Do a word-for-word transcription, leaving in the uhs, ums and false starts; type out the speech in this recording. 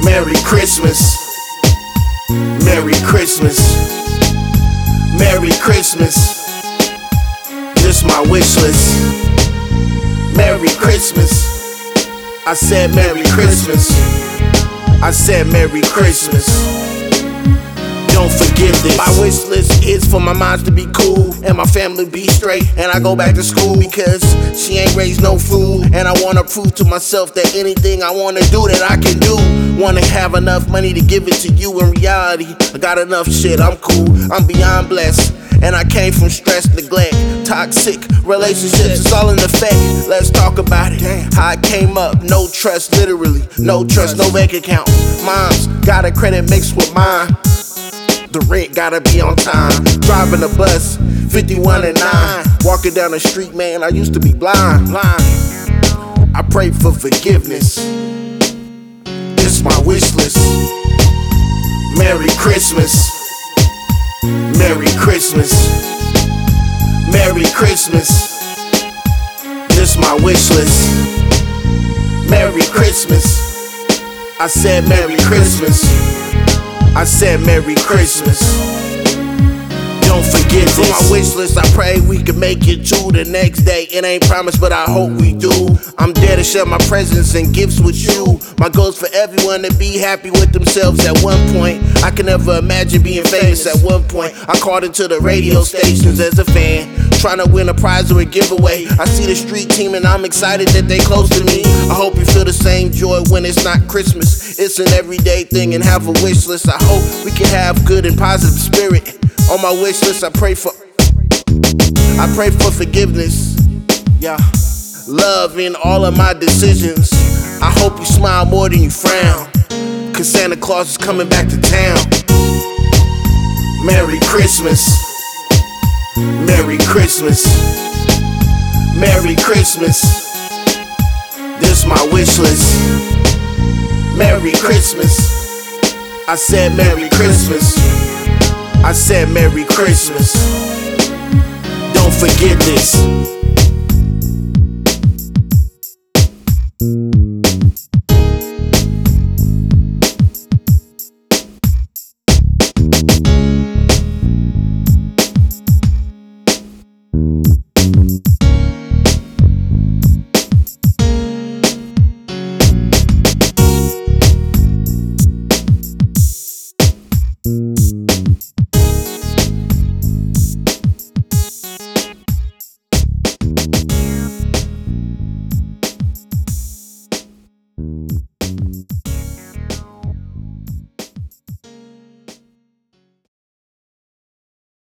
Merry Christmas. Merry Christmas. Merry Christmas. This my wish list. Merry Christmas. I said Merry Christmas. I said Merry Christmas. Don't forget this. My wish list is for my moms to be cool and my family be straight, and I go back to school because she ain't raised no fool. And I wanna prove to myself that anything I wanna do that I can do. Wanna have enough money to give it to you. In reality, I got enough shit, I'm cool, I'm beyond blessed. And I came from stress, neglect, toxic relationships, it's all in effect. Let's talk about it. How I came up, no trust, literally, no trust, no bank account. Mom's got a credit mixed with mine. The rent gotta be on time. Driving a bus, fifty-one and nine. Walking down the street, man, I used to be blind. blind. I pray for forgiveness. This my wish list. Merry Christmas. Merry Christmas. Merry Christmas. This my wish list. Merry Christmas. I said Merry Christmas. I said Merry Christmas. Don't forget this. For my wish list, I pray we can make it to the next day. It ain't promised, but I hope we do. I'm there to share my presents and gifts with you. My goal's for everyone to be happy with themselves at one point. I can never imagine being famous at one point. I called into the radio stations as a fan, trying to win a prize or a giveaway. I see the street team and I'm excited that they close to me. I hope you feel the same joy when it's not Christmas. It's an everyday thing and have a wish list. I hope we can have good and positive spirit. On my wish list, I pray for I pray for forgiveness. Yeah. Love in all of my decisions. I hope you smile more than you frown, cause Santa Claus is coming back to town. Merry Christmas. Merry Christmas. Merry Christmas. This my wish list. Merry Christmas. I said Merry Christmas. I said Merry Christmas. Don't forget this.